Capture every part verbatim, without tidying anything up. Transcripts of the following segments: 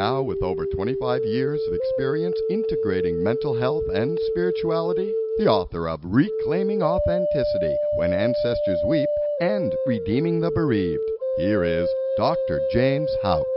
Now, with over twenty-five years of experience integrating mental health and spirituality, the author of Reclaiming Authenticity, When Ancestors Weep, and Redeeming the Bereaved, here is Doctor James Houck.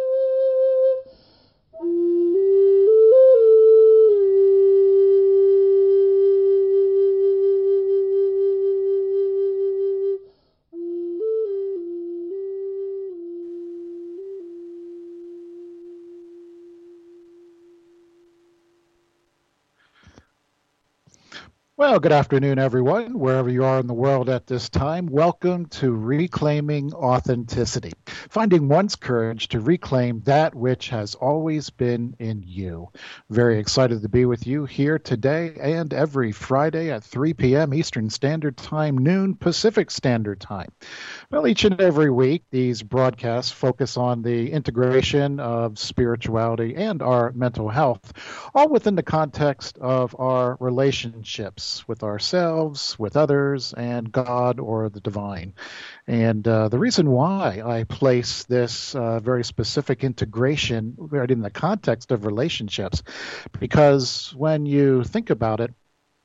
Well, good afternoon, everyone, wherever you are in the world at this time. Welcome to Reclaiming Authenticity, finding one's courage to reclaim that which has always been in you. Very excited to be with you here today and every Friday at three p.m. Eastern Standard Time, noon Pacific Standard Time. Well, each and every week, these broadcasts focus on the integration of spirituality and our mental health, all within the context of our relationships with ourselves, with others, and God or the divine. And uh, the reason why I place this uh, very specific integration right in the context of relationships, because when you think about it,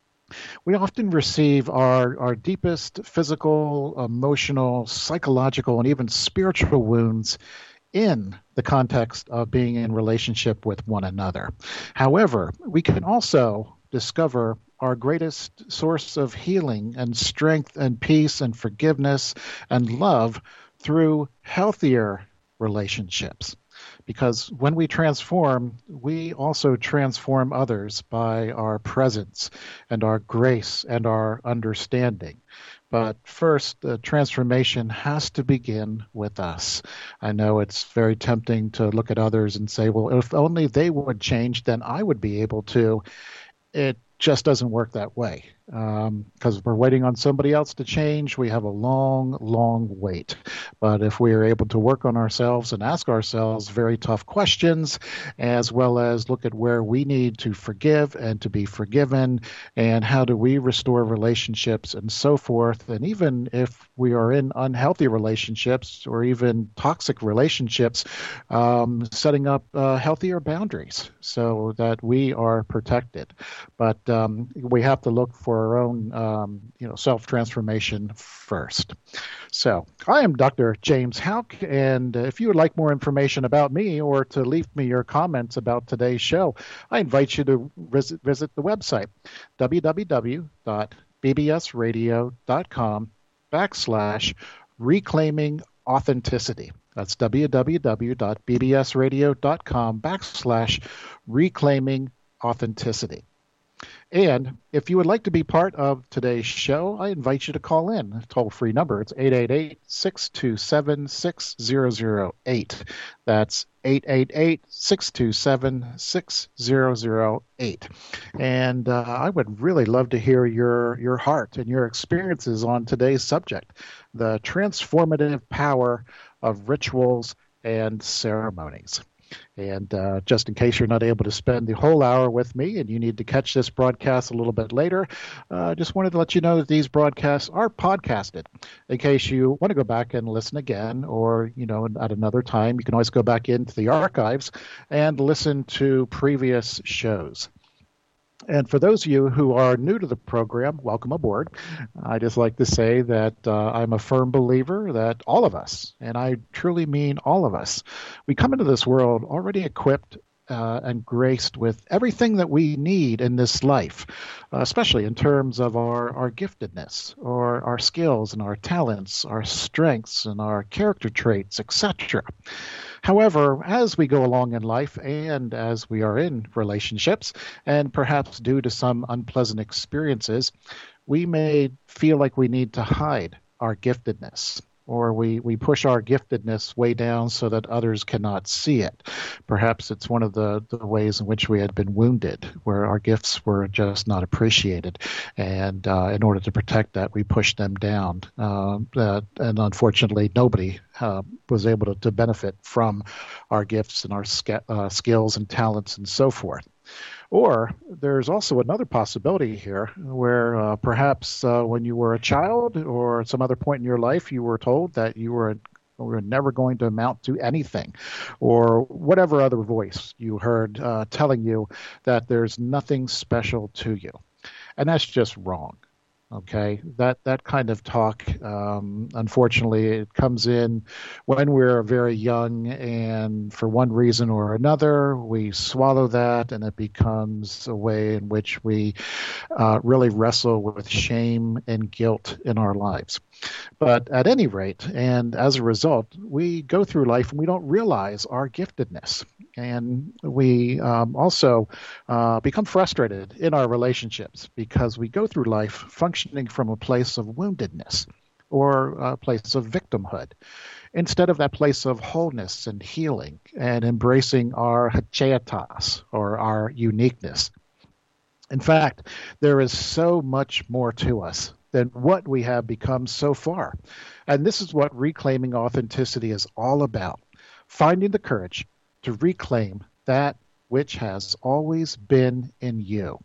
we often receive our, our deepest physical, emotional, psychological, and even spiritual wounds in the context of being in relationship with one another. However, we can also discover our greatest source of healing and strength and peace and forgiveness and love through healthier relationships. Because when we transform, we also transform others by our presence and our grace and our understanding. But first, the transformation has to begin with us. I know it's very tempting to look at others and say, well, if only they would change, then I would be able to. It just doesn't work that way. Because um, we're waiting on somebody else to change. We have a long, long wait. But if we are able to work on ourselves and ask ourselves very tough questions, as well as look at where we need to forgive and to be forgiven, and how do we restore relationships and so forth, and even if we are in unhealthy relationships or even toxic relationships, um, setting up uh, healthier boundaries so that we are protected. But um, we have to look for our own, um, you know, self-transformation first. So I am Doctor James Houck, and if you would like more information about me or to leave me your comments about today's show, I invite you to visit, visit the website, www.bbsradio.com backslash reclaiming authenticity. That's www.bbsradio.com backslash reclaiming authenticity. And if you would like to be part of today's show, I invite you to call in. Toll-free number, it's eight eight eight, six two seven, six zero zero eight. That's eight eight eight, six two seven, six zero zero eight. And uh, I would really love to hear your, your heart and your experiences on today's subject, the transformative power of rituals and ceremonies. And uh, just in case you're not able to spend the whole hour with me and you need to catch this broadcast a little bit later, I uh, just wanted to let you know that these broadcasts are podcasted. In case you want to go back and listen again, or, you know, at another time, you can always go back into the archives and listen to previous shows. And for those of you who are new to the program, welcome aboard. I just like to say that uh, I'm a firm believer that all of us, and I truly mean all of us, we come into this world already equipped uh, and graced with everything that we need in this life, uh, especially in terms of our, our giftedness, or our skills and our talents, our strengths and our character traits, et cetera. However, as we go along in life and as we are in relationships, and perhaps due to some unpleasant experiences, we may feel like we need to hide our giftedness, or we, we push our giftedness way down so that others cannot see it. Perhaps it's one of the, the ways in which we had been wounded, where our gifts were just not appreciated. And uh, in order to protect that, we pushed them down. Uh, uh, and unfortunately, nobody uh, was able to, to benefit from our gifts and our sk- uh, skills and talents and so forth. Or there's also another possibility here where uh, perhaps uh, when you were a child or at some other point in your life, you were told that you were we're never going to amount to anything, or whatever other voice you heard uh, telling you that there's nothing special to you. And that's just wrong. Okay, that that kind of talk, um, unfortunately, it comes in when we're very young, and for one reason or another, we swallow that, and it becomes a way in which we uh, really wrestle with shame and guilt in our lives. But at any rate, and as a result, we go through life and we don't realize our giftedness. And we um, also uh, become frustrated in our relationships because we go through life functioning from a place of woundedness or a place of victimhood instead of that place of wholeness and healing and embracing our hacheatas, or our uniqueness. In fact, there is so much more to us than what we have become so far. And this is what reclaiming authenticity is all about: finding the courage to reclaim that which has always been in you.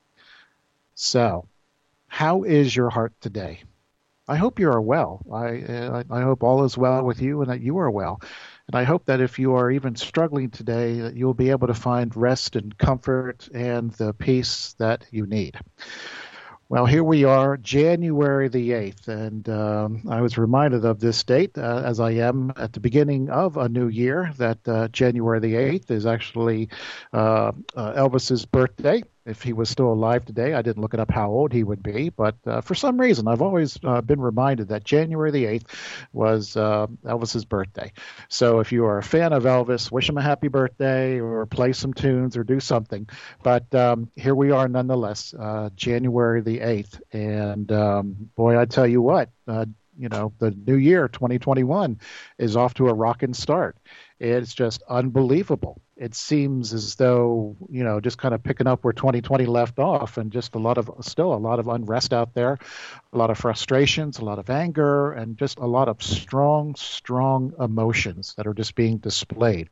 So, how is your heart today? I hope you are well. I, uh, I hope all is well with you and that you are well. And I hope that if you are even struggling today, that you'll be able to find rest and comfort and the peace that you need. Well, here we are, January the eighth, and um, I was reminded of this date, uh, as I am at the beginning of a new year, that uh, January the eighth is actually uh, uh, Elvis's birthday. If he was still alive today, I didn't look it up how old he would be, but uh, for some reason, I've always uh, been reminded that January the eighth was uh, Elvis's birthday. So if you are a fan of Elvis, wish him a happy birthday, or play some tunes, or do something. But um, here we are nonetheless, uh, January the eighth. And um, boy, I tell you what, uh, you know, the new year, twenty twenty-one, is off to a rocking start. It's just unbelievable. It seems as though, you know, just kind of picking up where twenty twenty left off, and just a lot of, still a lot of unrest out there, a lot of frustrations, a lot of anger, and just a lot of strong, strong emotions that are just being displayed.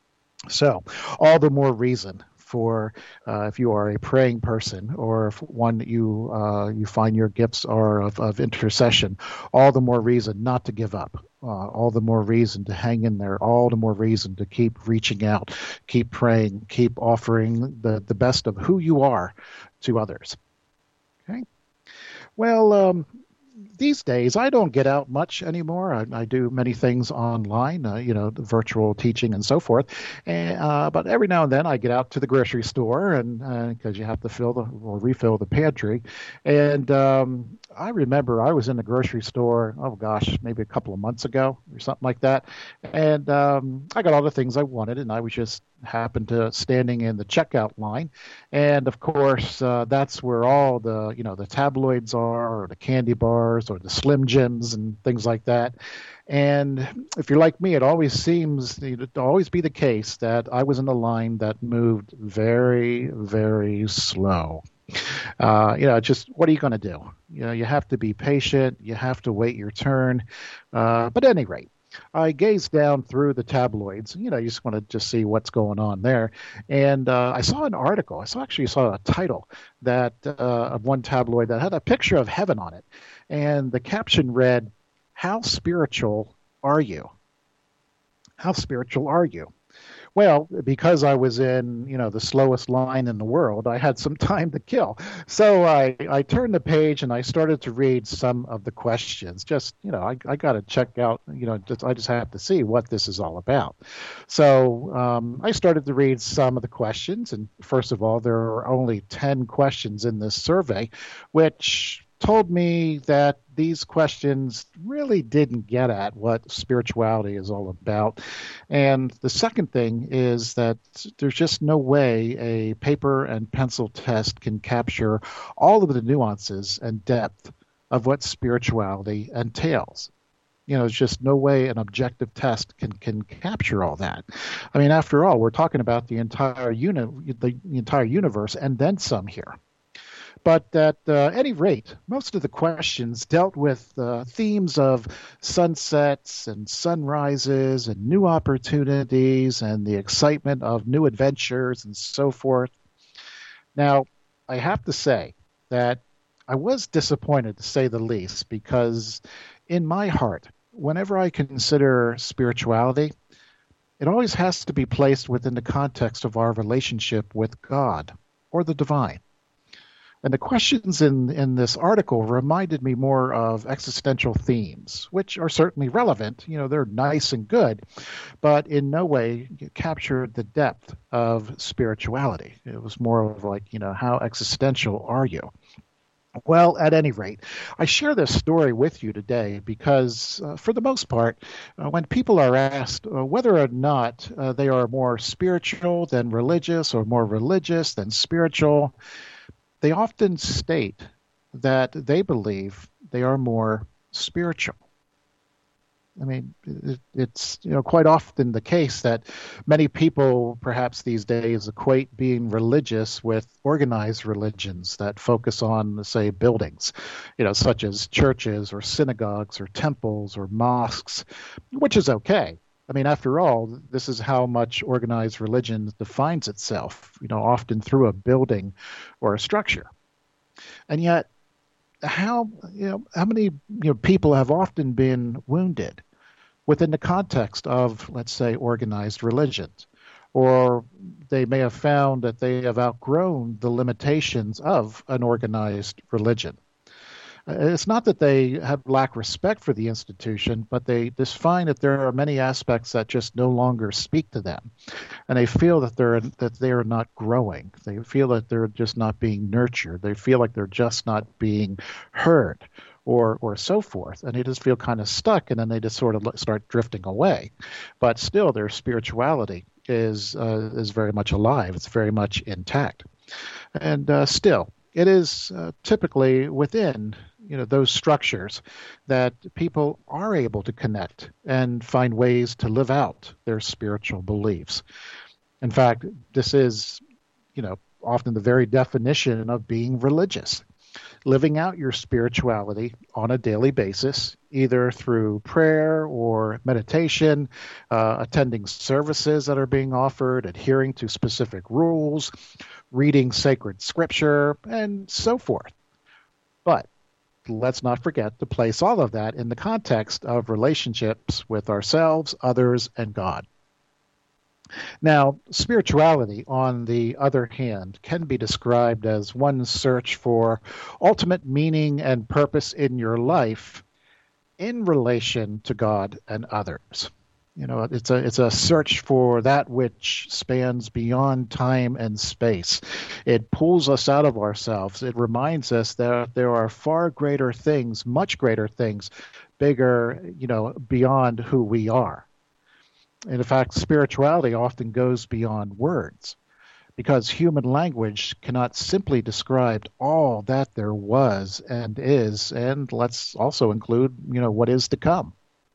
So all the more reason for, uh, if you are a praying person, or if one that you uh, you find your gifts are of, of intercession, all the more reason not to give up. Uh, all the more reason to hang in there, all the more reason to keep reaching out, keep praying, keep offering the, the best of who you are to others. Okay. Well, um, these days, I don't get out much anymore. I, I do many things online, uh, you know, virtual teaching and so forth. And, uh, but every now and then I get out to the grocery store, and because uh, you have to fill the or refill the pantry. And um, I remember I was in the grocery store, oh gosh, maybe a couple of months ago or something like that. And um, I got all the things I wanted, and I was just happened to standing in the checkout line. And of course, uh, that's where all the, you know, the tabloids are, or the candy bars, or the Slim Jims and things like that. And if you're like me, it always seems to always be the case that I was in a line that moved very, very slow. Uh, you know, just what are you going to do? You know, you have to be patient. You have to wait your turn. Uh, but at any rate, I gazed down through the tabloids. You know, you just want to just see what's going on there. And uh, I saw an article. I saw actually saw a title that uh, of one tabloid that had a picture of heaven on it. And the caption read, "How spiritual are you? How spiritual are you?" Well, because I was in, you know, the slowest line in the world, I had some time to kill. So I, I turned the page and I started to read some of the questions. Just, you know, I, I got to check out, you know, just, I just have to see what this is all about. So um, I started to read some of the questions. And first of all, there are only ten questions in this survey, which told me that these questions really didn't get at what spirituality is all about. And the second thing is that there's just no way a paper and pencil test can capture all of the nuances and depth of what spirituality entails. You know, there's just no way an objective test can, can capture all that. I mean, after all, we're talking about the entire uni- the, the entire universe and then some here. But at uh, any rate, most of the questions dealt with uh, themes of sunsets and sunrises and new opportunities and the excitement of new adventures and so forth. Now, I have to say that I was disappointed, to say the least, because in my heart, whenever I consider spirituality, it always has to be placed within the context of our relationship with God or the divine. And the questions in, in this article reminded me more of existential themes, which are certainly relevant. You know, they're nice and good, but in no way captured the depth of spirituality. It was more of like, you know, how existential are you? Well, at any rate, I share this story with you today because, uh, for the most part, uh, when people are asked uh, whether or not uh, they are more spiritual than religious or more religious than spiritual, they often state that they believe they are more spiritual. I mean, it, it's you know quite often the case that many people, perhaps these days, equate being religious with organized religions that focus on, say, buildings, you know, such as churches or synagogues or temples or mosques, which is okay. I mean, after all, this is how much organized religion defines itself, you know, often through a building or a structure. And yet, how you know how many you know people have often been wounded within the context of, let's say, organized religions, or they may have found that they have outgrown the limitations of an organized religion. It's not that they have lack respect for the institution, but they just find that there are many aspects that just no longer speak to them, and they feel that they're that they are not growing. They feel that they're just not being nurtured. They feel like they're just not being heard, or or so forth, and they just feel kind of stuck, and then they just sort of start drifting away. But still, their spirituality is uh, is very much alive. It's very much intact, and uh, still, it is uh, typically within you know those structures that people are able to connect and find ways to live out their spiritual beliefs. In fact, this is you know often the very definition of being religious. Living out your spirituality on a daily basis, either through prayer or meditation, uh, attending services that are being offered, adhering to specific rules, reading sacred scripture, and so forth. But let's not forget to place all of that in the context of relationships with ourselves, others, and God. Now, spirituality, on the other hand, can be described as one's search for ultimate meaning and purpose in your life in relation to God and others. You know, it's a it's a search for that which spans beyond time and space. It pulls us out of ourselves. It reminds us that there are far greater things, much greater things, bigger, you know, beyond who we are. And in fact, spirituality often goes beyond words, because human language cannot simply describe all that there was and is, and let's also include, you know, what is to come.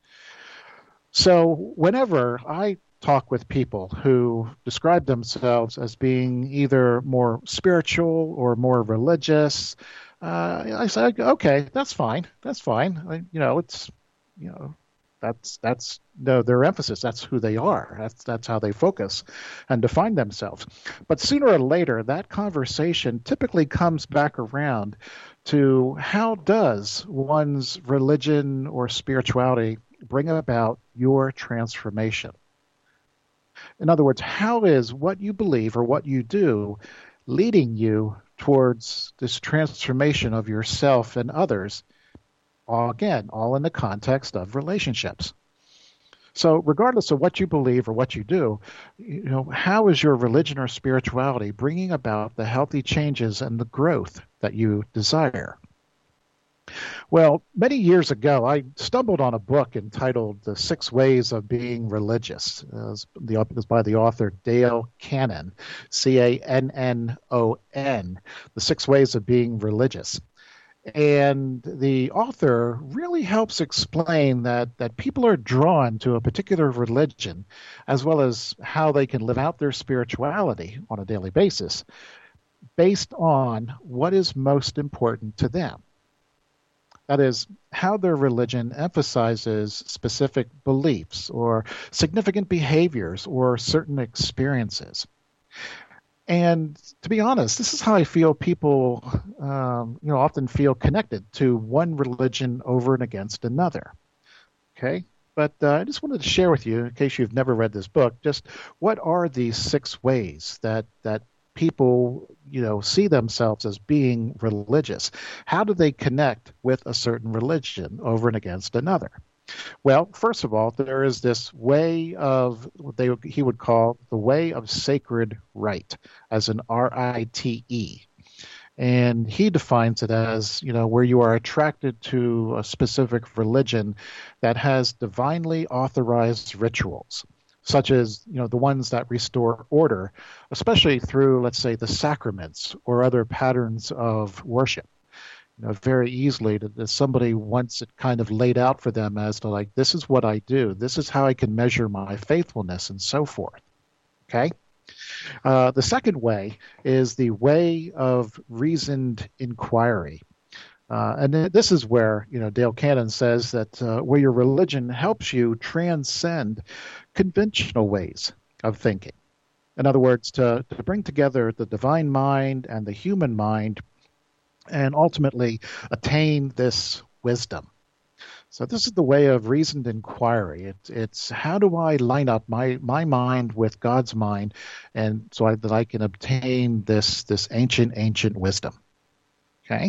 So whenever I talk with people who describe themselves as being either more spiritual or more religious, uh, I say, okay, that's fine. That's fine. I, you know, it's, you know, That's that's no, their emphasis. That's who they are. That's that's how they focus and define themselves. But sooner or later, that conversation typically comes back around to how does one's religion or spirituality bring about your transformation? In other words, how is what you believe or what you do leading you towards this transformation of yourself and others? All, again, all in the context of relationships. So regardless of what you believe or what you do, you know, how is your religion or spirituality bringing about the healthy changes and the growth that you desire? Well, many years ago, I stumbled on a book entitled The Six Ways of Being Religious. It was, the, it was by the author Dale Cannon, C A N N O N, The Six Ways of Being Religious. And the author really helps explain that, that people are drawn to a particular religion, as well as how they can live out their spirituality on a daily basis, based on what is most important to them. That is, how their religion emphasizes specific beliefs or significant behaviors or certain experiences. And to be honest, this is how I feel people, um, you know, often feel connected to one religion over and against another. Okay. But uh, I just wanted to share with you, in case you've never read this book, just what are these six ways that that people, you know, see themselves as being religious? How do they connect with a certain religion over and against another? Well, first of all, there is this way of what they he would call the way of sacred right, as an R I T E. And he defines it as, you know, where you are attracted to a specific religion that has divinely authorized rituals, such as, you know, the ones that restore order, especially through, let's say, the sacraments or other patterns of worship. You know, very easily that that somebody wants it kind of laid out for them as to like, this is what I do, this is how I can measure my faithfulness, and so forth. Okay. Uh, the second way is the way of reasoned inquiry. Uh, and this is where, you know, Dale Cannon says that uh, where your religion helps you transcend conventional ways of thinking. In other words, to, to bring together the divine mind and the human mind and ultimately attain this wisdom. So this is the way of reasoned inquiry. It's it's how do I line up my my mind with God's mind, and so I, that I can obtain this this ancient ancient wisdom. Okay,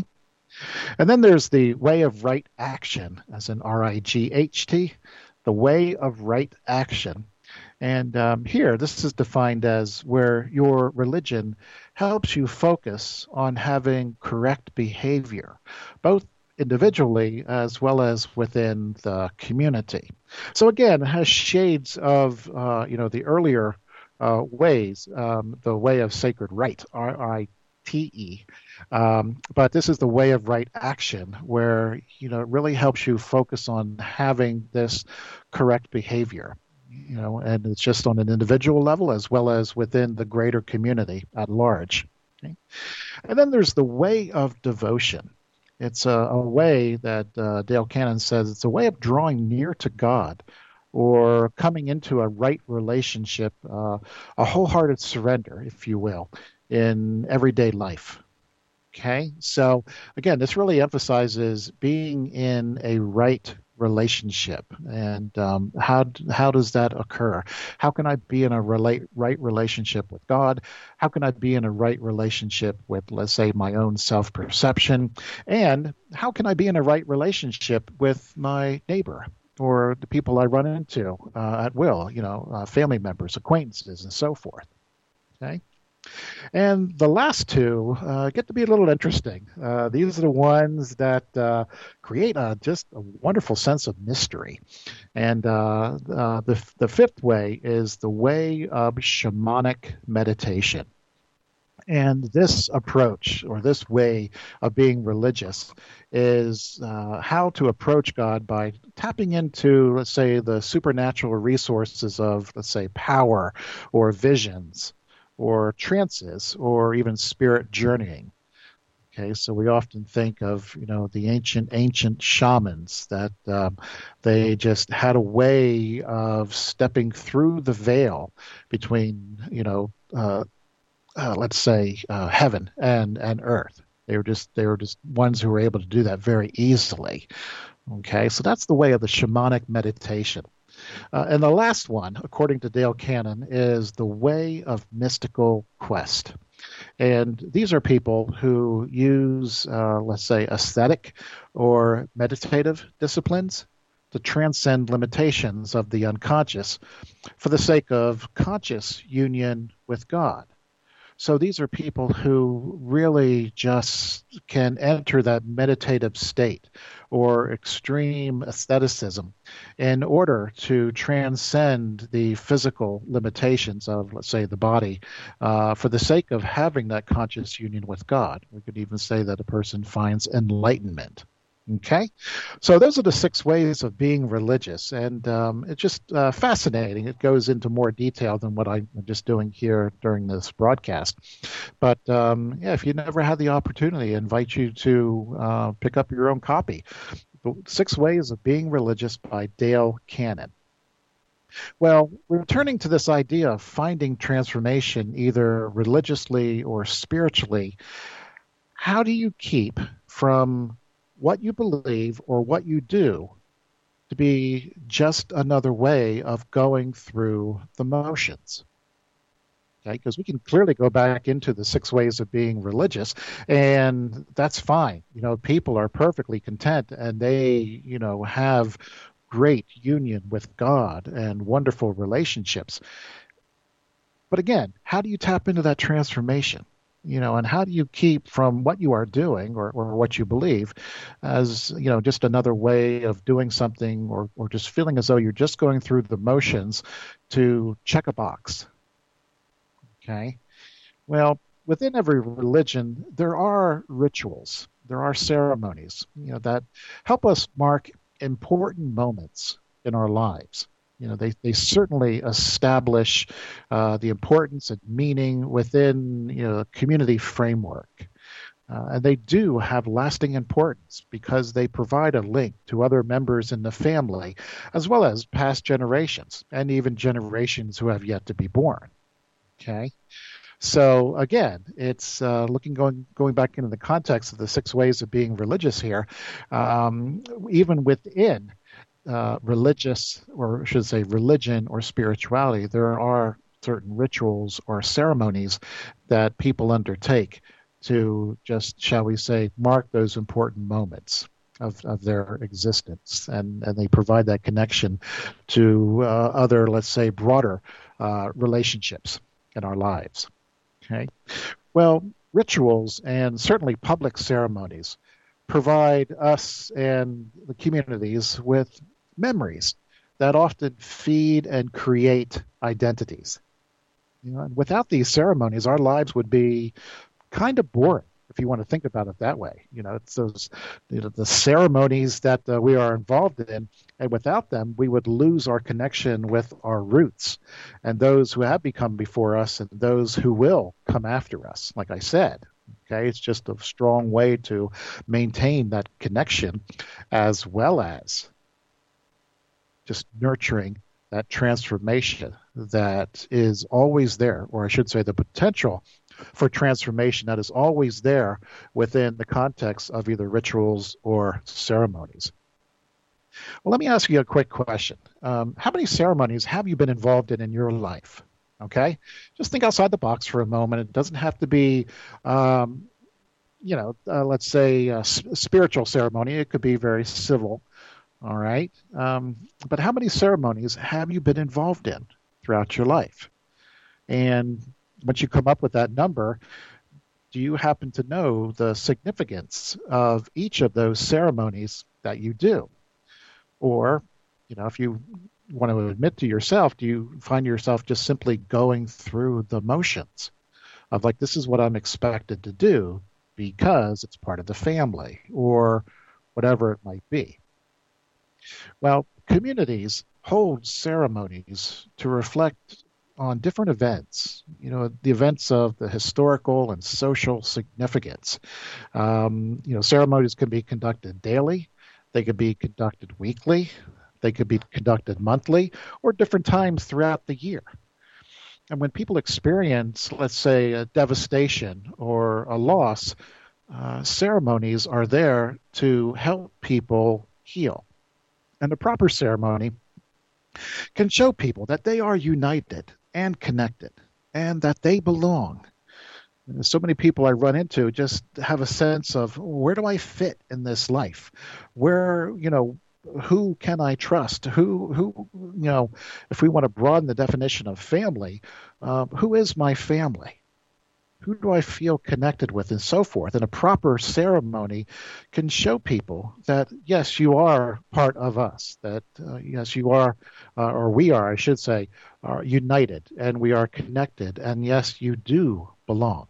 and then there's the way of right action, as in R I G H T, the way of right action. And um, here, this is defined as where your religion helps you focus on having correct behavior, both individually as well as within the community. So again, it has shades of uh, you know the earlier uh, ways, um, the way of sacred right, R I T E. Um, but this is the way of right action, where you know it really helps you focus on having this correct behavior. You know, and it's just on an individual level as well as within the greater community at large. Okay? And then there's the way of devotion. It's a, a way that uh, Dale Cannon says it's a way of drawing near to God or coming into a right relationship, uh, a wholehearted surrender, if you will, in everyday life. Okay, so again, this really emphasizes being in a right relationship, and um, how how does that occur? How can I be in a relate, right relationship with God? How can I be in a right relationship with, let's say, my own self-perception? And how can I be in a right relationship with my neighbor or the people I run into uh, at will? You know, uh, family members, acquaintances, and so forth. Okay. And the last two uh, get to be a little interesting. Uh, these are the ones that uh, create a, just a wonderful sense of mystery. And uh, uh, the, the fifth way is the way of shamanic meditation. And this approach, or this way of being religious, is uh, how to approach God by tapping into, let's say, the supernatural resources of, let's say, power or visions or trances or even spirit journeying. Okay, so we often think of, you know, the ancient, ancient shamans that um, they just had a way of stepping through the veil between, you know, uh, uh, let's say, uh, heaven and, and earth. They were just they were just ones who were able to do that very easily. Okay, so that's the way of the shamanic meditation. Uh, and the last one, according to Dale Cannon, is the way of mystical quest. And these are people who use, uh, let's say, aesthetic or meditative disciplines to transcend limitations of the unconscious for the sake of conscious union with God. So these are people who really just can enter that meditative state or extreme aestheticism in order to transcend the physical limitations of, let's say, the body uh, for the sake of having that conscious union with God. We could even say that a person finds enlightenment. Okay, so those are the six ways of being religious, and um, it's just uh, fascinating. It goes into more detail than what I'm just doing here during this broadcast. But um, yeah, if you never had the opportunity, I invite you to uh, pick up your own copy. The Six Ways of Being Religious by Dale Cannon. Well, returning to this idea of finding transformation either religiously or spiritually, how do you keep from what you believe or what you do to be just another way of going through the motions. Okay, because we can clearly go back into the six ways of being religious, and that's fine. You know, people are perfectly content, and they, you know, have great union with God and wonderful relationships. But again, how do you tap into that transformation? You know, and how do you keep from what you are doing or, or what you believe as, you know, just another way of doing something, or, or just feeling as though you're just going through the motions to check a box? Okay. Well, within every religion, there are rituals, there are ceremonies, you know, that help us mark important moments in our lives. You know, they, they certainly establish uh, the importance and meaning within, you know, a community framework. Uh, and they do have lasting importance because they provide a link to other members in the family, as well as past generations and even generations who have yet to be born. Okay. So again, it's uh, looking going going back into the context of the six ways of being religious here. Um, even within uh, religious, or I should say religion or spirituality, there are certain rituals or ceremonies that people undertake to just, shall we say, mark those important moments of, of their existence. And, and they provide that connection to uh, other, let's say, broader uh, relationships in our lives. Okay. Well, rituals and certainly public ceremonies provide us and the communities with memories that often feed and create identities. You know, and without these ceremonies, our lives would be kind of boring, if you want to think about it that way. You know, it's those, you know, the ceremonies that uh, we are involved in, and without them, we would lose our connection with our roots and those who have become before us and those who will come after us. Like I said, okay, it's just a strong way to maintain that connection, as well as just nurturing that transformation that is always there, or I should say the potential for transformation that is always there within the context of either rituals or ceremonies. Well, let me ask you a quick question. Um, how many ceremonies have you been involved in in your life? Okay, just think outside the box for a moment. It doesn't have to be, um, you know, uh, let's say a s- spiritual ceremony. It could be very civil. All right. Um, but how many ceremonies have you been involved in throughout your life? And once you come up with that number, do you happen to know the significance of each of those ceremonies that you do? Or, you know, if you want to admit to yourself, do you find yourself just simply going through the motions of like, this is what I'm expected to do because it's part of the family or whatever it might be? Well, communities hold ceremonies to reflect on different events, you know, the events of the historical and social significance. Um, you know, ceremonies can be conducted daily, they could be conducted weekly, they could be conducted monthly, or different times throughout the year. And when people experience, let's say, a devastation or a loss, uh, ceremonies are there to help people heal. And the proper ceremony can show people that they are united and connected and that they belong. So many people I run into just have a sense of, where do I fit in this life? Where, you know, who can I trust? Who, who, you know, if we want to broaden the definition of family, uh, who is my family? Who do I feel connected with, and so forth? And a proper ceremony can show people that, yes, you are part of us, that, uh, yes, you are, uh, or we are, I should say, are united, and we are connected, and yes, you do belong.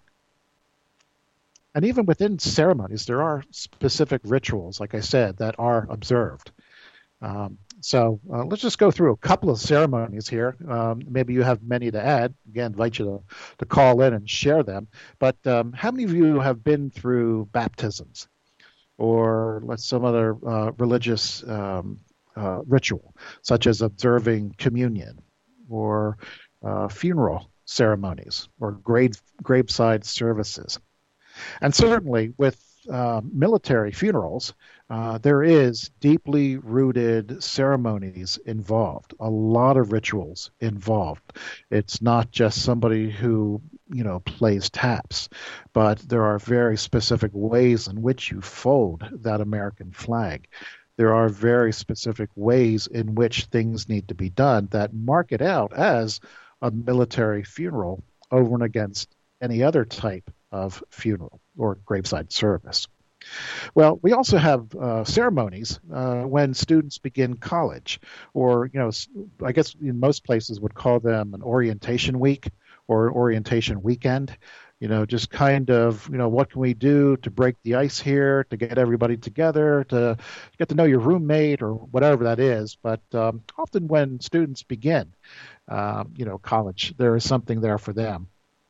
And even within ceremonies, there are specific rituals, like I said, that are observed. Um, so uh, let's just go through a couple of ceremonies here. Um, maybe you have many to add. Again, invite you to, to call in and share them. But um, how many of you have been through baptisms or let's some other uh, religious um, uh, ritual, such as observing communion or uh, funeral ceremonies or grave, graveside services? And certainly with uh, military funerals, uh, there is deeply rooted ceremonies involved, a lot of rituals involved. It's not just somebody who, you know, plays taps, but there are very specific ways in which you fold that American flag. There are very specific ways in which things need to be done that mark it out as a military funeral over and against any other type of funeral or graveside service. Well, we also have uh, ceremonies uh, when students begin college, or, you know, I guess in most places would call them an orientation week or orientation weekend. You know, just kind of, you know, what can we do to break the ice here, to get everybody together, to get to know your roommate or whatever that is. But um, often when students begin, um, you know, college, there is something there for them.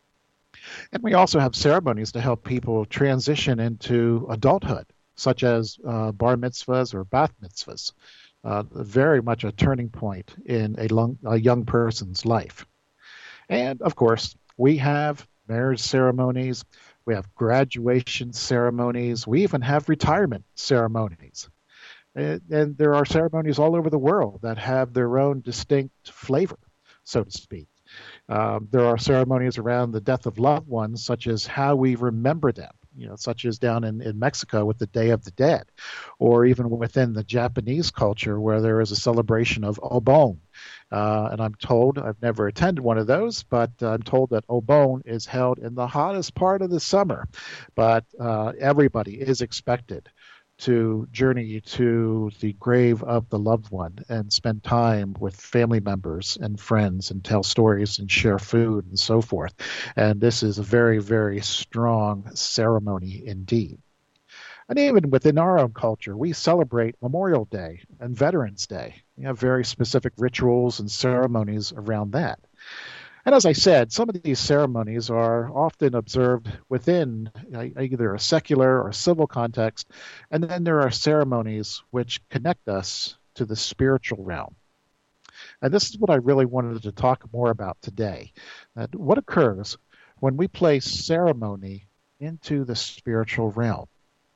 And we also have ceremonies to help people transition into adulthood, such as uh, bar mitzvahs or bat mitzvahs, uh, very much a turning point in a, long, a young person's life. And, of course, we have marriage ceremonies, we have graduation ceremonies, we even have retirement ceremonies. And, and there are ceremonies all over the world that have their own distinct flavor, so to speak. Um, there are ceremonies around the death of loved ones, such as how we remember them, you know, such as down in, in Mexico with the Day of the Dead, or even within the Japanese culture where there is a celebration of Obon. Uh, and I'm told, I've never attended one of those, but I'm told that Obon is held in the hottest part of the summer. But uh, everybody is expected to journey to the grave of the loved one and spend time with family members and friends and tell stories and share food and so forth. And this is a very, very strong ceremony indeed. And even within our own culture, we celebrate Memorial Day and Veterans Day. We have very specific rituals and ceremonies around that. And as I said, some of these ceremonies are often observed within either a secular or civil context, and then there are ceremonies which connect us to the spiritual realm. And this is what I really wanted to talk more about today. That what occurs when we place ceremony into the spiritual realm?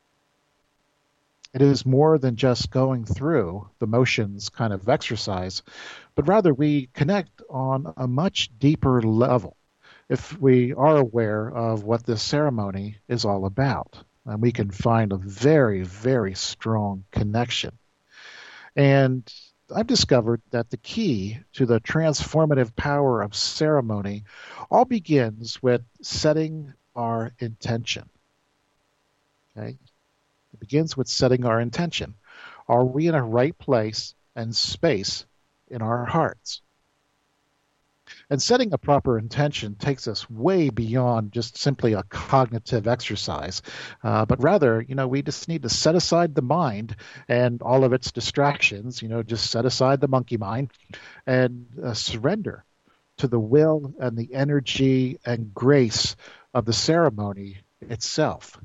It is more than just going through the motions kind of exercise, but rather we connect on a much deeper level if we are aware of what this ceremony is all about. And we can find a very, very strong connection. And I've discovered that the key to the transformative power of ceremony all begins with setting our intention. Okay? It begins with setting our intention. Are we in a right place and space in our hearts? And setting a proper intention takes us way beyond just simply a cognitive exercise, uh, but rather, you know, we just need to set aside the mind and all of its distractions, you know, just set aside the monkey mind and uh, surrender to the will and the energy and grace of the ceremony itself.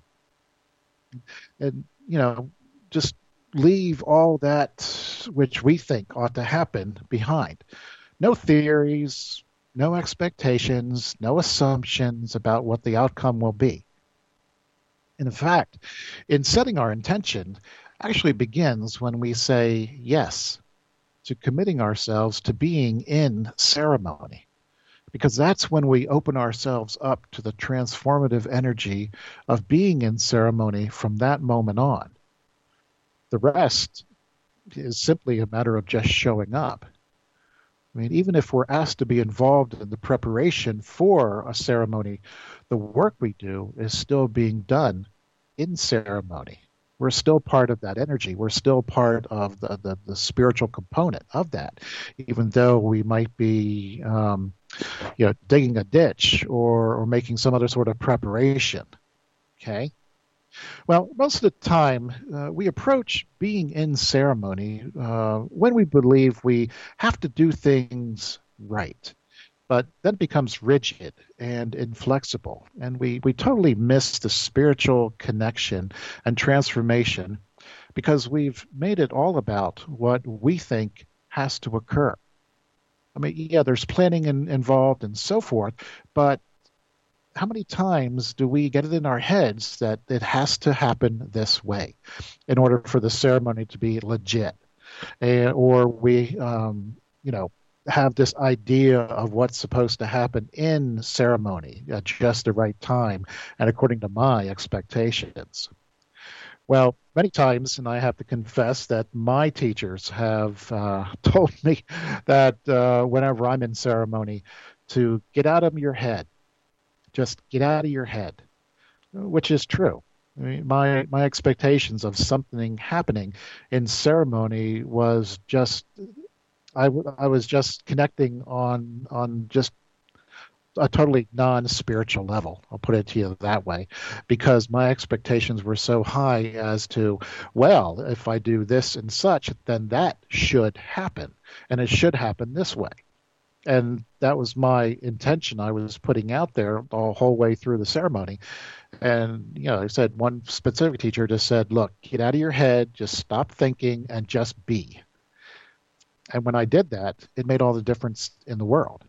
And, you know, just leave all that which we think ought to happen behind. No theories, no expectations, no assumptions about what the outcome will be. And in fact, in setting our intention actually begins when we say yes to committing ourselves to being in ceremony. Because that's when we open ourselves up to the transformative energy of being in ceremony from that moment on. The rest is simply a matter of just showing up. I mean, even if we're asked to be involved in the preparation for a ceremony, the work we do is still being done in ceremony. We're still part of that energy. We're still part of the, the, the spiritual component of that, even though we might be um, you know, digging a ditch or, or making some other sort of preparation. Okay? Well, most of the time, uh, we approach being in ceremony uh, when we believe we have to do things right. But then it becomes rigid and inflexible, and we, we totally miss the spiritual connection and transformation because we've made it all about what we think has to occur. I mean, yeah, there's planning in, involved and so forth, but how many times do we get it in our heads that it has to happen this way in order for the ceremony to be legit? And, or we, um, you know, have this idea of what's supposed to happen in ceremony at just the right time and according to my expectations. Well, many times, and I have to confess that my teachers have uh, told me that uh, whenever I'm in ceremony, to get out of your head, just get out of your head, which is true. I mean, my my expectations of something happening in ceremony was just I, w- I was just connecting on on just a totally non-spiritual level. I'll put it to you that way, because my expectations were so high as to, well, if I do this and such, then that should happen, and it should happen this way. And that was my intention I was putting out there the whole way through the ceremony. And, you know, I said one specific teacher just said, look, get out of your head, just stop thinking and just be. And when I did that, it made all the difference in the world.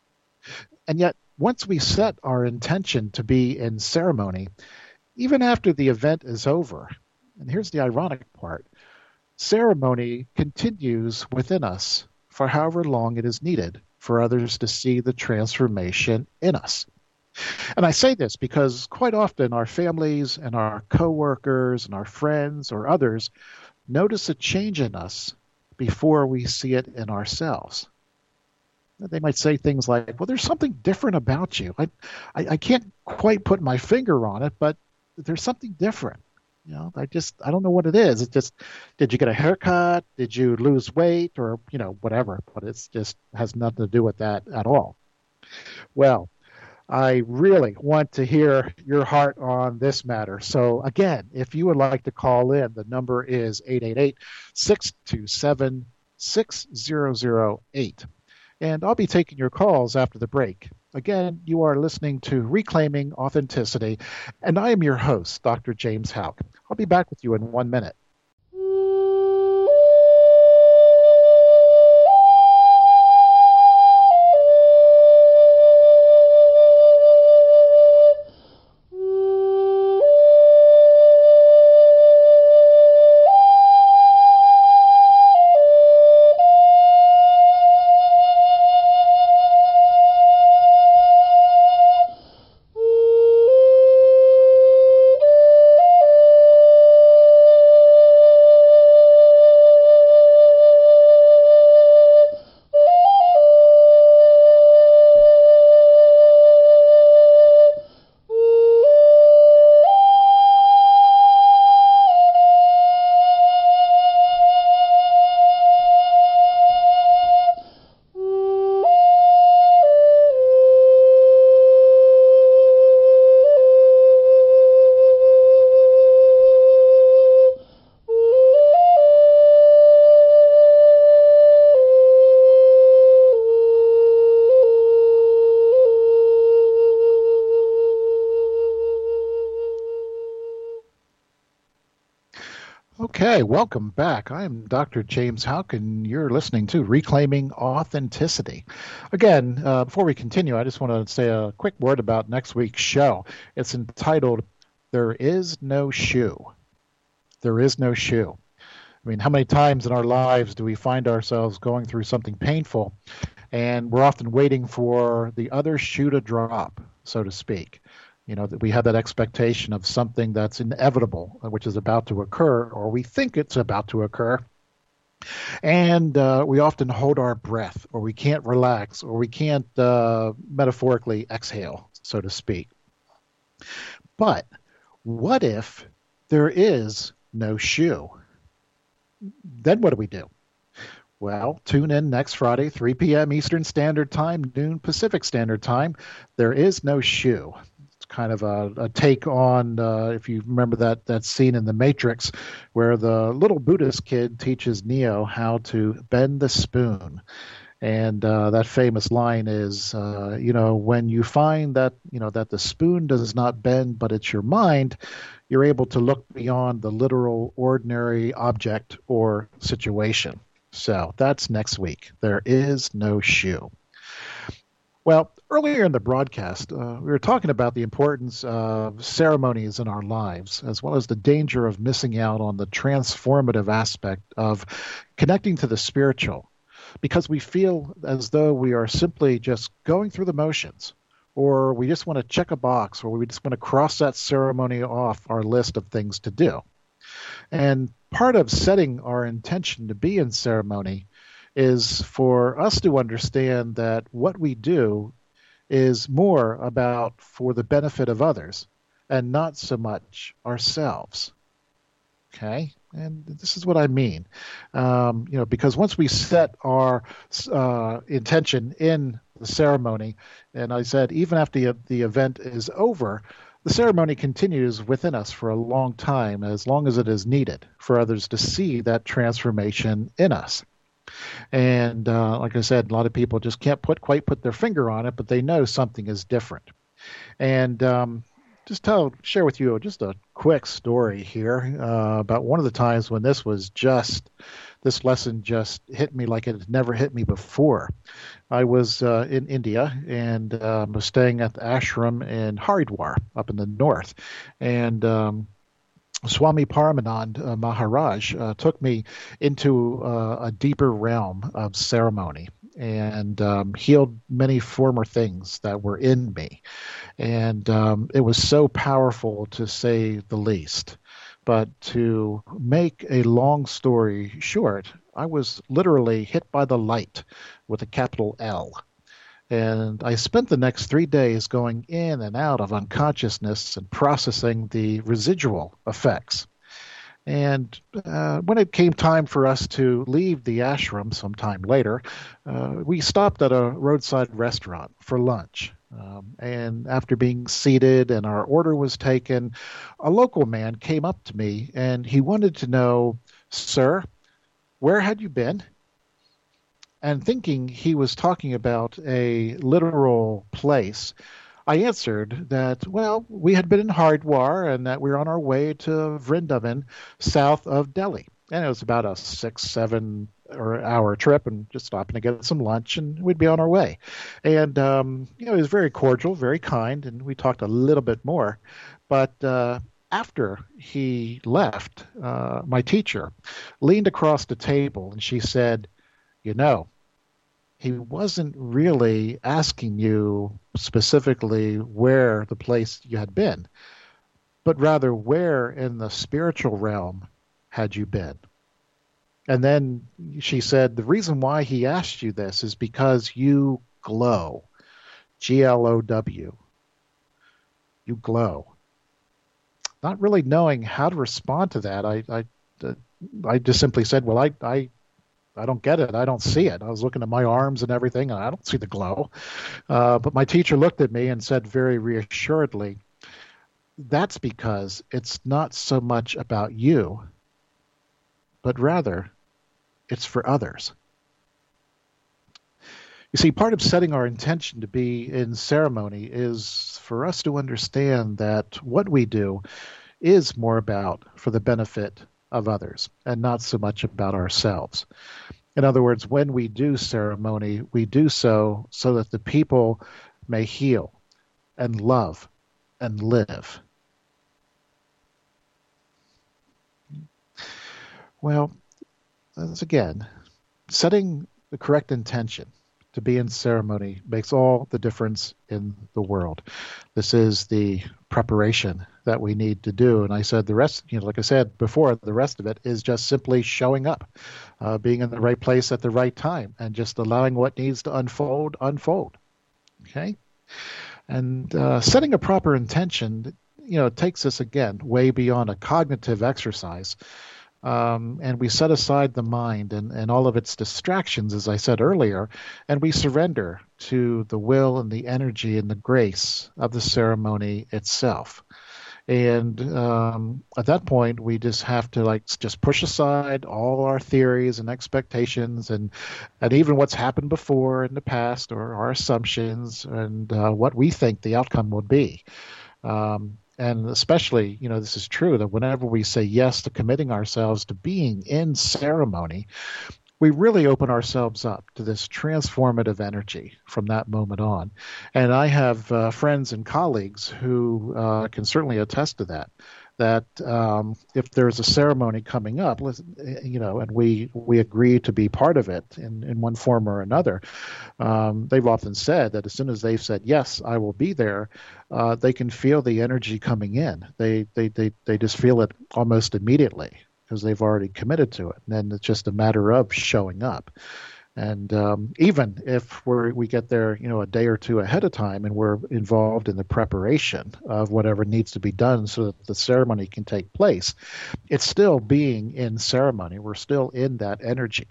And yet, once we set our intention to be in ceremony, even after the event is over, and here's the ironic part, ceremony continues within us for however long it is needed for others to see the transformation in us. And I say this because quite often our families and our coworkers and our friends or others notice a change in us before we see it in ourselves. They might say things like, well, there's something different about you. I, I, I can't quite put my finger on it, but there's something different. You know, I just, I don't know what it is. It just, did you get a haircut? Did you lose weight or, you know, whatever, but it's just has nothing to do with that at all. Well, I really want to hear your heart on this matter. So again, if you would like to call in, the number is eight eight eight, six two seven, six zero zero eight. And I'll be taking your calls after the break. Again, you are listening to Reclaiming Authenticity, and I am your host, Doctor James Houck. I'll be back with you in one minute. Okay, welcome back. I am Doctor James Houck, and you're listening to Reclaiming Authenticity. Again, uh, before we continue, I just want to say a quick word about next week's show. It's entitled, There Is No Shoe. There is no shoe. I mean, how many times in our lives do we find ourselves going through something painful, and we're often waiting for the other shoe to drop, so to speak? You know, that we have that expectation of something that's inevitable, which is about to occur, or we think it's about to occur. And uh, we often hold our breath, or we can't relax, or we can't uh, metaphorically exhale, so to speak. But what if there is no shoe? Then what do we do? Well, tune in next Friday, three p.m. Eastern Standard Time, noon Pacific Standard Time. There is no shoe. Kind of a, a take on, uh, if you remember that that scene in The Matrix where the little Buddhist kid teaches Neo how to bend the spoon. And uh, that famous line is, uh, you know, when you find that, you know, that the spoon does not bend, but it's your mind, you're able to look beyond the literal, ordinary object or situation. So that's next week. There is no shoe. Well, Earlier in the broadcast, uh, we were talking about the importance of ceremonies in our lives, as well as the danger of missing out on the transformative aspect of connecting to the spiritual, because we feel as though we are simply just going through the motions, or we just want to check a box, or we just want to cross that ceremony off our list of things to do. And part of setting our intention to be in ceremony is for us to understand that what we do is more about for the benefit of others and not so much ourselves. Okay? And this is what I mean. Um, you know, because once we set our uh, intention in the ceremony, and I said even after the, the event is over, the ceremony continues within us for a long time, as long as it is needed for others to see that transformation in us. And uh, like I said, a lot of people just can't put quite put their finger on it, but they know something is different. And um, just tell, share with you just a quick story here uh, about one of the times when this was just, this lesson just hit me like it had never hit me before. I was uh, in India and uh, was staying at the ashram in Haridwar up in the north. And um, Swami Paramanand uh, Maharaj uh, took me into uh, a deeper realm of ceremony and um, healed many former things that were in me. And um, it was so powerful, to say the least. But to make a long story short, I was literally hit by the light with a capital L. And I spent the next three days going in and out of unconsciousness and processing the residual effects. And uh, when it came time for us to leave the ashram sometime later, uh, we stopped at a roadside restaurant for lunch. Um, and after being seated and our order was taken, a local man came up to me and he wanted to know, "Sir, where had you been?" And thinking he was talking about a literal place, I answered that, well, we had been in Haridwar and that we were on our way to Vrindavan, south of Delhi. And it was about a six, seven or hour trip, and just stopping to get some lunch, and we'd be on our way. And, um, you know, he was very cordial, very kind, and we talked a little bit more. But uh, after he left, uh, my teacher leaned across the table and she said, "You know, he wasn't really asking you specifically where the place you had been, but rather where in the spiritual realm had you been." And then she said, "The reason why he asked you this is because you glow, G L O W. You glow." Not really knowing how to respond to that, I I, I just simply said, "Well, I, I I don't get it. I don't see it." I was looking at my arms and everything, and I don't see the glow. Uh, but my teacher looked at me and said very reassuredly, "That's because it's not so much about you, but rather it's for others." You see, part of setting our intention to be in ceremony is for us to understand that what we do is more about for the benefit of others and not so much about ourselves. In other words, when we do ceremony, we do so so that the people may heal and love and live. Well, as again, setting the correct intention to be in ceremony makes all the difference in the world. This is the preparation that we need to do. And I said the rest, you know, like I said before, the rest of it is just simply showing up, uh, being in the right place at the right time, and just allowing what needs to unfold, unfold. Okay? And uh, setting a proper intention, you know, takes us, again, way beyond a cognitive exercise. Um, and we set aside the mind and, and all of its distractions, as I said earlier, and we surrender to the will and the energy and the grace of the ceremony itself. And um, at that point, we just have to like just push aside all our theories and expectations and and even what's happened before in the past, or our assumptions, and uh, what we think the outcome will be. Um, And especially, you know, this is true that whenever we say yes to committing ourselves to being in ceremony, we really open ourselves up to this transformative energy from that moment on. And I have uh, friends and colleagues who uh, can certainly attest to that. That um, if there's a ceremony coming up, you know, and we we agree to be part of it in, in one form or another, um, they've often said that as soon as they've said yes, I will be there, uh, they can feel the energy coming in. They they they they just feel it almost immediately because they've already committed to it. And then it's just a matter of showing up. And um, even if we're, we get there, you know, a day or two ahead of time and we're involved in the preparation of whatever needs to be done so that the ceremony can take place, it's still being in ceremony. We're still in that energy.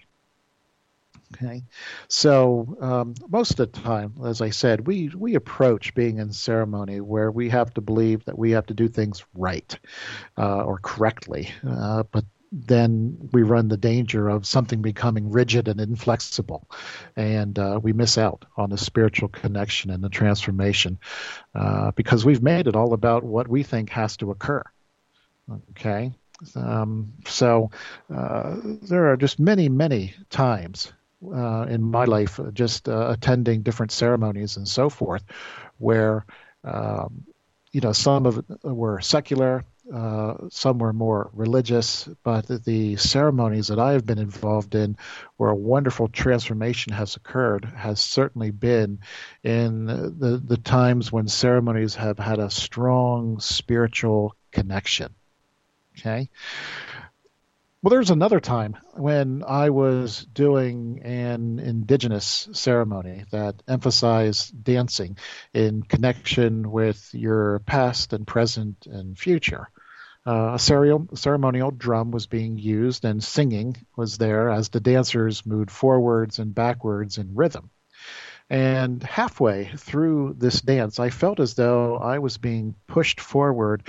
Okay, so um, most of the time, as I said, we we approach being in ceremony where we have to believe that we have to do things right uh, or correctly, uh, but then we run the danger of something becoming rigid and inflexible, and uh, we miss out on the spiritual connection and the transformation uh, because we've made it all about what we think has to occur. Okay, um, so uh, there are just many, many times Uh, in my life, uh, just uh, attending different ceremonies and so forth, where um, you know some of it were secular, uh, some were more religious, but the, the ceremonies that I have been involved in, where a wonderful transformation has occurred, has certainly been in the the times when ceremonies have had a strong spiritual connection. Okay. Well, there's another time when I was doing an indigenous ceremony that emphasized dancing in connection with your past and present and future. Uh, a cere- ceremonial drum was being used and singing was there as the dancers moved forwards and backwards in rhythm. And halfway through this dance, I felt as though I was being pushed forward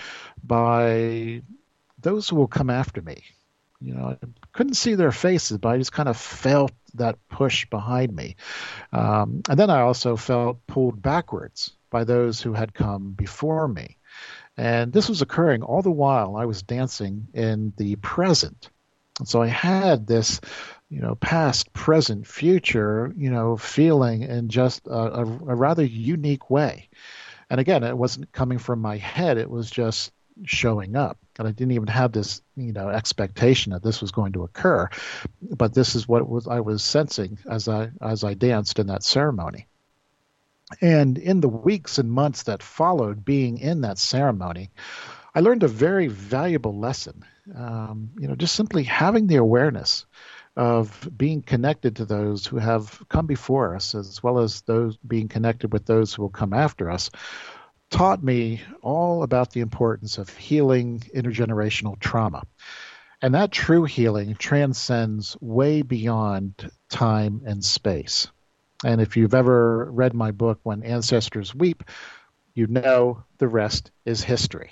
by those who will come after me. You know, I couldn't see their faces, but I just kind of felt that push behind me. Um, and then I also felt pulled backwards by those who had come before me. And this was occurring all the while I was dancing in the present. And so I had this, you know, past, present, future, you know, feeling in just a, a, a rather unique way. And again, it wasn't coming from my head. It was just showing up. And I didn't even have this, you know, expectation that this was going to occur, but this is what it was I was sensing as I as I danced in that ceremony. And in the weeks and months that followed being in that ceremony, I learned a very valuable lesson. Um, you know, just simply having the awareness of being connected to those who have come before us, as well as those being connected with those who will come after us, taught me all about the importance of healing intergenerational trauma. And that true healing transcends way beyond time and space. And if you've ever read my book, When Ancestors Weep, you know the rest is history.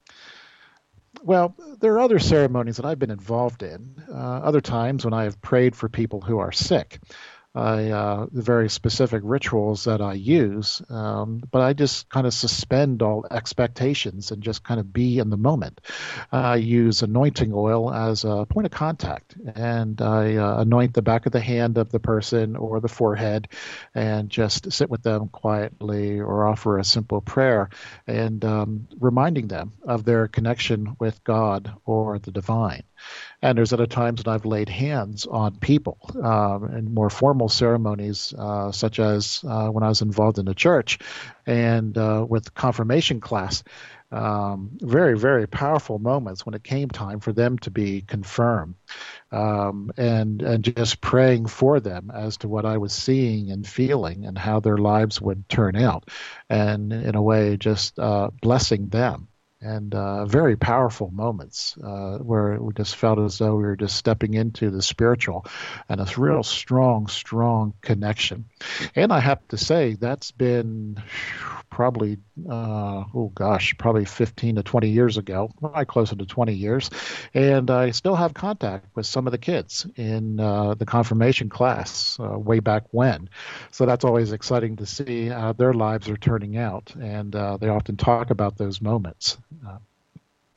Well, there are other ceremonies that I've been involved in, uh, other times when I have prayed for people who are sick. I, uh, the very specific rituals that I use, um, but I just kind of suspend all expectations and just kind of be in the moment. I use anointing oil as a point of contact, and I uh, anoint the back of the hand of the person or the forehead and just sit with them quietly or offer a simple prayer and um, reminding them of their connection with God or the divine. And there's other times when I've laid hands on people um, in more formal ceremonies, uh, such as uh, when I was involved in the church and uh, with confirmation class. Um, very, very powerful moments when it came time for them to be confirmed, um, and and just praying for them as to what I was seeing and feeling and how their lives would turn out, and in a way just uh, blessing them. And uh, very powerful moments uh, where we just felt as though we were just stepping into the spiritual and a real strong, strong connection. And I have to say that's been probably, uh, oh gosh, probably fifteen to twenty years ago, probably closer to twenty years. And I still have contact with some of the kids in uh, the confirmation class uh, way back when. So that's always exciting to see how their lives are turning out. And uh, they often talk about those moments. Uh,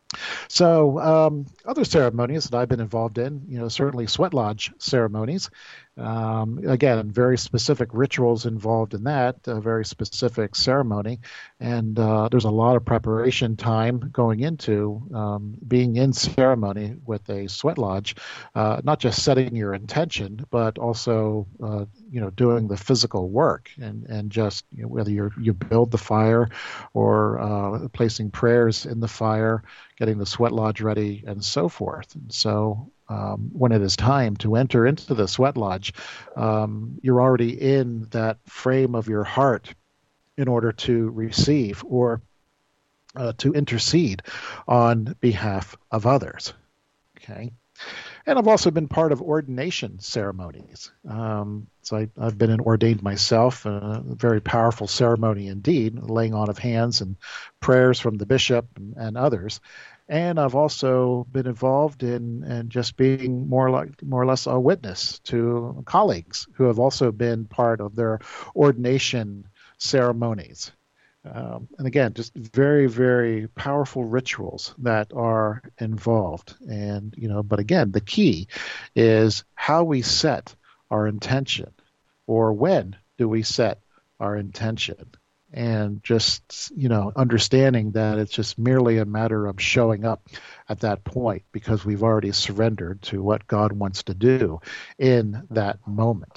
So, um, other ceremonies that I've been involved in, you know, certainly sweat lodge ceremonies. Um, again, very specific rituals involved in that, a very specific ceremony. And uh, there's a lot of preparation time going into um, being in ceremony with a sweat lodge, uh, not just setting your intention, but also, uh, you know, doing the physical work and, and just you know, whether you're, you build the fire or uh, placing prayers in the fire, getting the sweat lodge ready, and so forth. And so um, when it is time to enter into the sweat lodge, um, you're already in that frame of your heart in order to receive or uh, to intercede on behalf of others. Okay. And I've also been part of ordination ceremonies. Um, so I, I've been ordained myself, a very powerful ceremony indeed, laying on of hands and prayers from the bishop and, and others. And I've also been involved in, in just being more like more or less a witness to colleagues who have also been part of their ordination ceremonies. Um, and again, just very, very powerful rituals that are involved. And, you know, but again, the key is how we set our intention, or when do we set our intention? And just, you know, understanding that it's just merely a matter of showing up at that point because we've already surrendered to what God wants to do in that moment.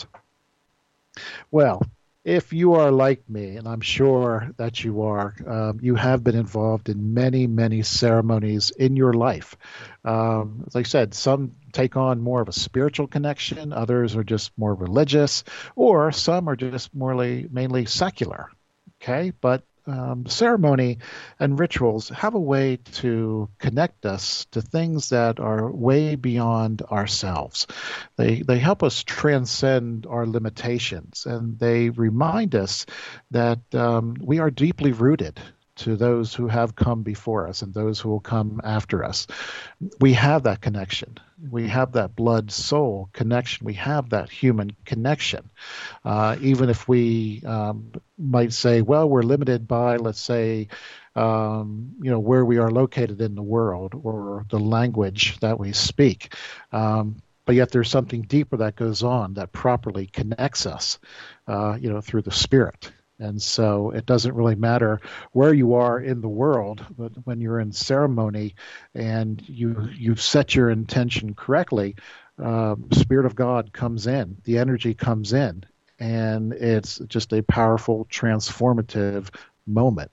Well, if you are like me, and I'm sure that you are, um, you have been involved in many, many ceremonies in your life. Um, as I said, some take on more of a spiritual connection, others are just more religious, or some are just morely, mainly secular. Okay, but um, ceremony and rituals have a way to connect us to things that are way beyond ourselves. They they help us transcend our limitations, and they remind us that um, we are deeply rooted to those who have come before us and those who will come after us. We have that connection. We have that blood-soul connection. We have that human connection. Uh, even if we um, might say, well, we're limited by, let's say, um, you know, where we are located in the world or the language that we speak. Um, but yet there's something deeper that goes on that properly connects us, uh, you know, through the Spirit. And so it doesn't really matter where you are in the world, but when you're in ceremony and you you set your intention correctly, uh, the Spirit of God comes in, the energy comes in, and it's just a powerful, transformative moment.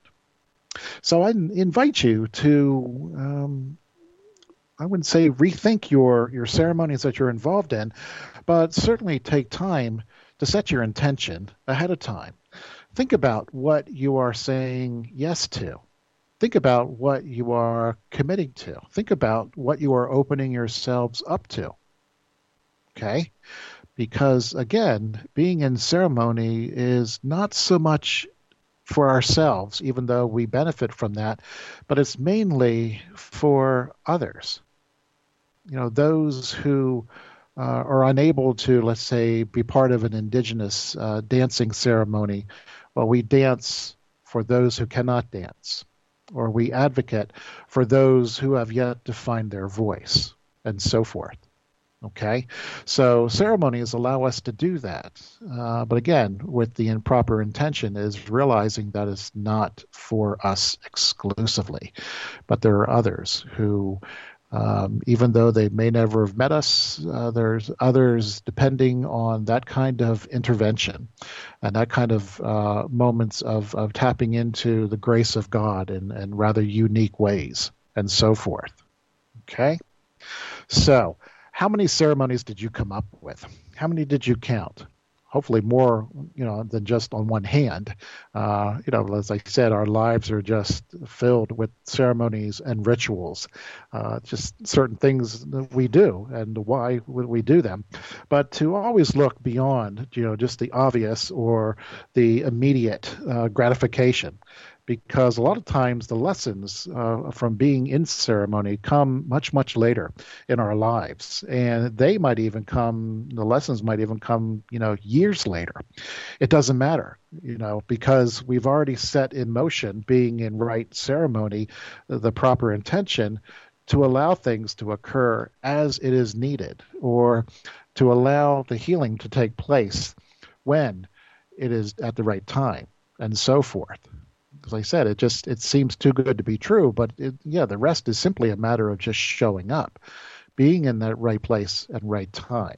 So I invite you to, um, I wouldn't say rethink your, your ceremonies that you're involved in, but certainly take time to set your intention ahead of time. Think about what you are saying yes to. Think about what you are committing to. Think about what you are opening yourselves up to. Okay? Because, again, being in ceremony is not so much for ourselves, even though we benefit from that, but it's mainly for others. You know, those who uh, are unable to, let's say, be part of an indigenous uh, dancing ceremony. Well, we dance for those who cannot dance, or we advocate for those who have yet to find their voice, and so forth. Okay? So ceremonies allow us to do that. Uh, but again, with the improper intention is realizing that it's not for us exclusively, but there are others who Um, even though they may never have met us, uh, there's others depending on that kind of intervention and that kind of uh, moments of, of tapping into the grace of God in, in rather unique ways and so forth. Okay? So, how many ceremonies did you come up with? How many did you count? Hopefully more, you know, than just on one hand. Uh, you know, as I said, our lives are just filled with ceremonies and rituals, uh, just certain things that we do and why would we do them. But to always look beyond, you know, just the obvious or the immediate uh, gratification. because a lot of times the lessons uh, from being in ceremony come much, much later in our lives. And they might even come, the lessons might even come, you know, years later. It doesn't matter, you know, because we've already set in motion, being in right ceremony, the proper intention to allow things to occur as it is needed, or to allow the healing to take place when it is at the right time, and so forth. As I said, it just it seems too good to be true, but it, yeah, the rest is simply a matter of just showing up, being in that right place and right time.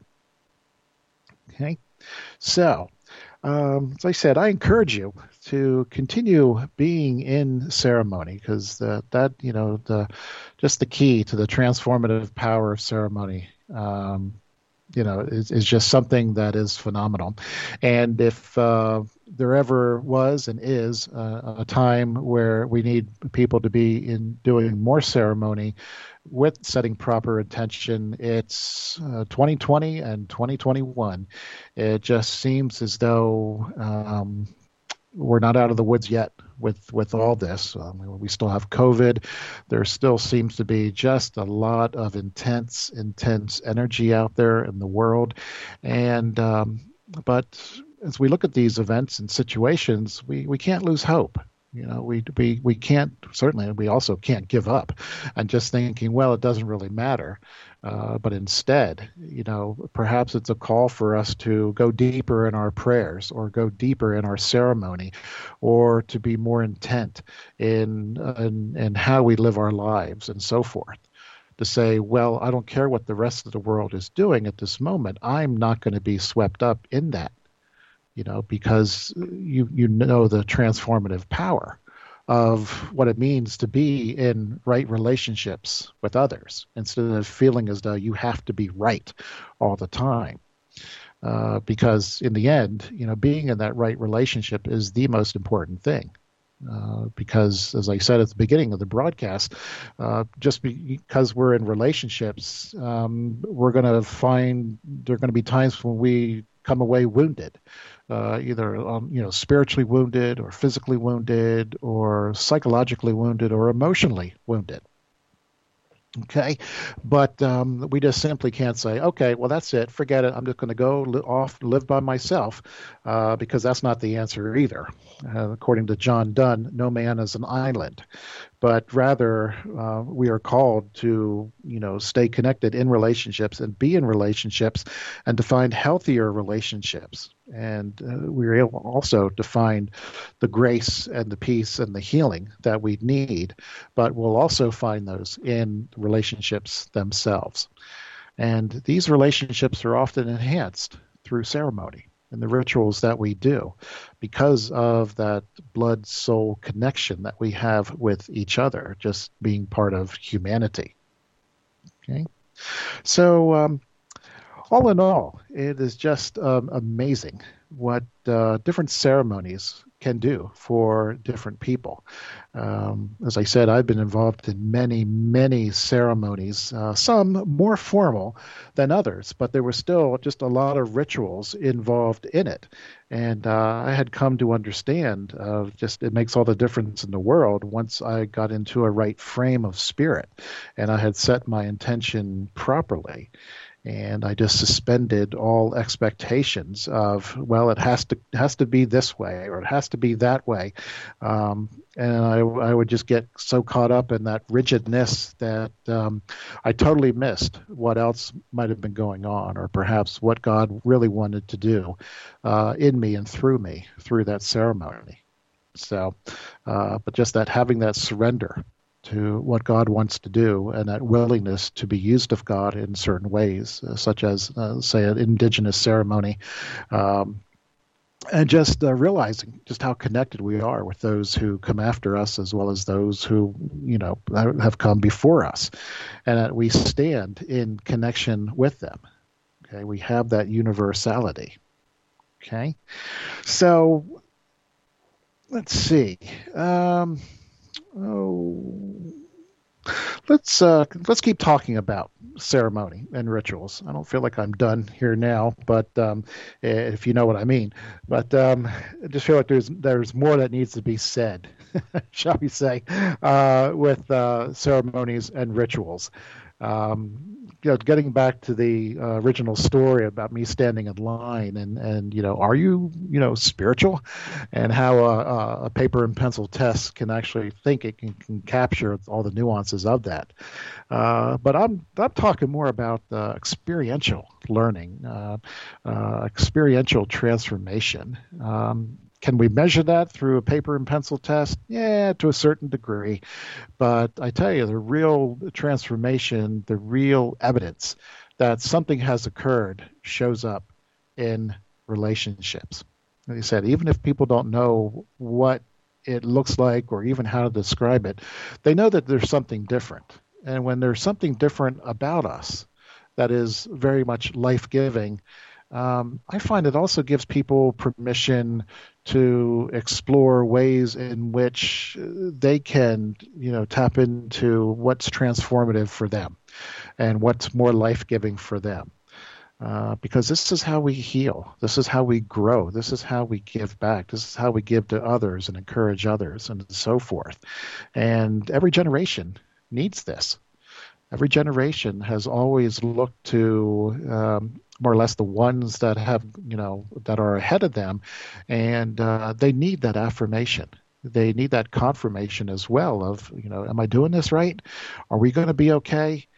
Okay, so um, as I said, I encourage you to continue being in ceremony, because that that you know the just the key to the transformative power of ceremony. Um, you know, is, is just something that is phenomenal. And if uh, there ever was and is uh, a time where we need people to be in doing more ceremony with setting proper intention, it's uh, twenty twenty and twenty twenty-one. It just seems as though um, we're not out of the woods yet with, with all this. Um, we still have COVID. There still seems to be just a lot of intense, intense energy out there in the world. And, um, but as we look at these events and situations, we, we can't lose hope. You know, we, we, we can't, certainly, we also can't give up and just thinking, well, it doesn't really matter. Uh, but instead, you know, perhaps it's a call for us to go deeper in our prayers, or go deeper in our ceremony, or to be more intent in, in, in how we live our lives and so forth. To say, well, I don't care what the rest of the world is doing at this moment. I'm not going to be swept up in that. You know, because you you know the transformative power of what it means to be in right relationships with others, instead of feeling as though you have to be right all the time. Uh, because in the end, you know, being in that right relationship is the most important thing. Uh, because, as I said at the beginning of the broadcast, uh, just because we're in relationships, um, we're going to find there are going to be times when we come away wounded, uh, either um, you know spiritually wounded, or physically wounded, or psychologically wounded, or emotionally wounded. Okay, but um, we just simply can't say, okay, well, that's it, forget it, I'm just going to go li- off live by myself, uh, because that's not the answer either. Uh, according to John Donne, no man is an island, but rather uh, we are called to, you know, stay connected in relationships and be in relationships, and to find healthier relationships. And uh, we're able also to find the grace and the peace and the healing that we need, but we'll also find those in relationships themselves. And these relationships are often enhanced through ceremony and the rituals that we do, because of that blood-soul connection that we have with each other, just being part of humanity. Okay, so um, all in all, it is just um, amazing what uh, different ceremonies can do for different people. Um, as I said, I've been involved in many, many ceremonies, uh, some more formal than others, but there were still just a lot of rituals involved in it. And uh, I had come to understand uh, just it makes all the difference in the world once I got into a right frame of spirit and I had set my intention properly. And I just suspended all expectations of, well, it has to has to be this way, or it has to be that way. Um, and I, I would just get so caught up in that rigidness that um, I totally missed what else might have been going on, or perhaps what God really wanted to do uh, in me and through me through that ceremony. So, uh, but just that having that surrender to what God wants to do, and that willingness to be used of God in certain ways, uh, such as, uh, say, an indigenous ceremony, um, and just uh, realizing just how connected we are with those who come after us, as well as those who, you know, have come before us, and that we stand in connection with them. Okay, we have that universality. Okay, so let's see. Um, Oh, let's uh, let's keep talking about ceremony and rituals. I don't feel like I'm done here now, but um, if you know what I mean. But um, I just feel like there's there's more that needs to be said shall we say, uh, with uh, ceremonies and rituals. Um, you know, getting back to the uh, original story about me standing in line and, and, you know, are you, you know, spiritual? And how a, a paper and pencil test can actually think it can, can capture all the nuances of that. Uh, but I'm I'm talking more about uh, experiential learning, uh, uh, experiential transformation. Um, can we measure that through a paper and pencil test? Yeah, to a certain degree. But I tell you, the real transformation, the real evidence that something has occurred shows up in relationships. Like I said, even if people don't know what it looks like or even how to describe it, they know that there's something different. And when there's something different about us that is very much life-giving, um, I find it also gives people permission to explore ways in which they can, you know, tap into what's transformative for them and what's more life-giving for them. Uh, because this is how we heal. This is how we grow. This is how we give back. This is how we give to others and encourage others and so forth. And every generation needs this. Every generation has always looked to um, more or less the ones that have, you know, that are ahead of them, and uh, they need that affirmation. They need that confirmation as well of, you know, am I doing this right? Are we going to be okay?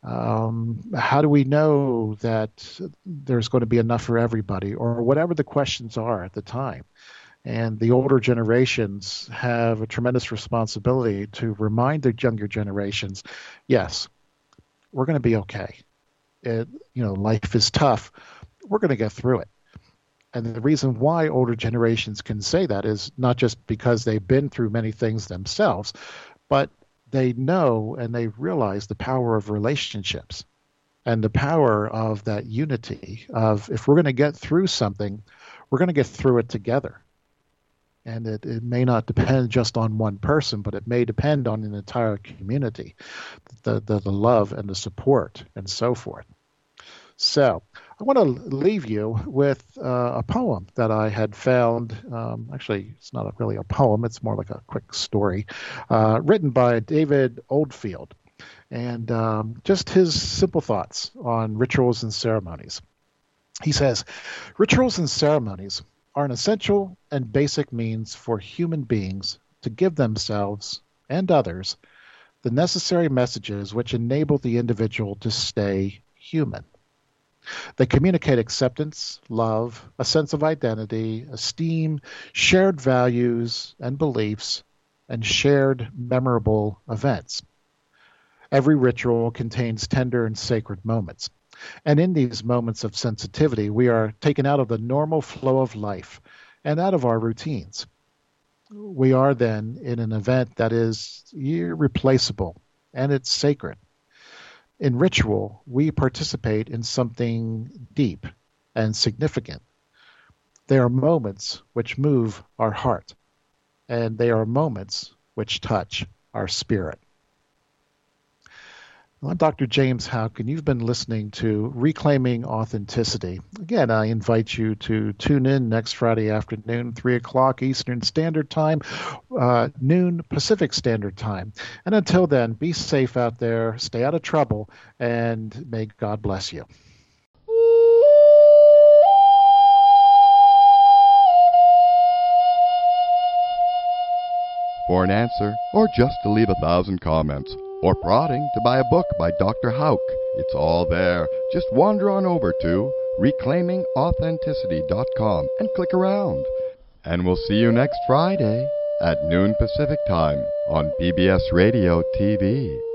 Um, how do we know that there's going to be enough for everybody, or whatever the questions are at the time? And the older generations have a tremendous responsibility to remind the younger generations, yes, we're going to be okay. It, you know, life is tough. We're going to get through it. And the reason why older generations can say that is not just because they've been through many things themselves, but they know and they realize the power of relationships and the power of that unity of, if we're going to get through something, we're going to get through it together. And it, it may not depend just on one person, but it may depend on an entire community, the, the, the love and the support and so forth. So I want to leave you with uh, a poem that I had found. Um, actually, it's not a, really a poem. It's more like a quick story uh, written by David Oldfield. And um, just his simple thoughts on rituals and ceremonies. He says, rituals and ceremonies are an essential and basic means for human beings to give themselves and others the necessary messages which enable the individual to stay human. They communicate acceptance, love, a sense of identity, esteem, shared values and beliefs, and shared memorable events. Every ritual contains tender and sacred moments. And in these moments of sensitivity, we are taken out of the normal flow of life and out of our routines. We are then in an event that is irreplaceable, and it's sacred. In ritual, we participate in something deep and significant. They are moments which move our heart, and they are moments which touch our spirit. I'm Doctor James Houck, and you've been listening to Reclaiming Authenticity. Again, I invite you to tune in next Friday afternoon, three o'clock Eastern Standard Time, uh, noon Pacific Standard Time. And until then, be safe out there, stay out of trouble, and may God bless you. For an answer, or just to leave a thousand comments, or prodding to buy a book by Doctor Houck, it's all there. Just wander on over to reclaiming authenticity dot com and click around. And we'll see you next Friday at noon Pacific Time on P B S Radio T V.